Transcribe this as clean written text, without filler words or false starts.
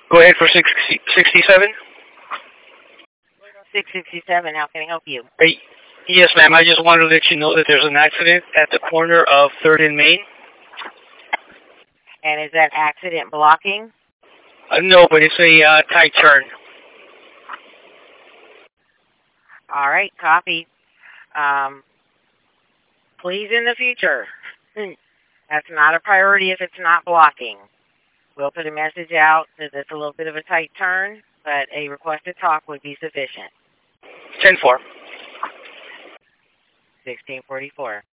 Go ahead for 67. 667, how can I help you? Hey, yes, ma'am. I just wanted to let you know that there's an accident at the corner of 3rd and Main. And is that accident blocking? No, but it's a tight turn. All right, copy. Please, in the future, that's not a priority if it's not blocking. We'll put a message out that it's a little bit of a tight turn, but a request to talk would be sufficient. 10-4. 1644.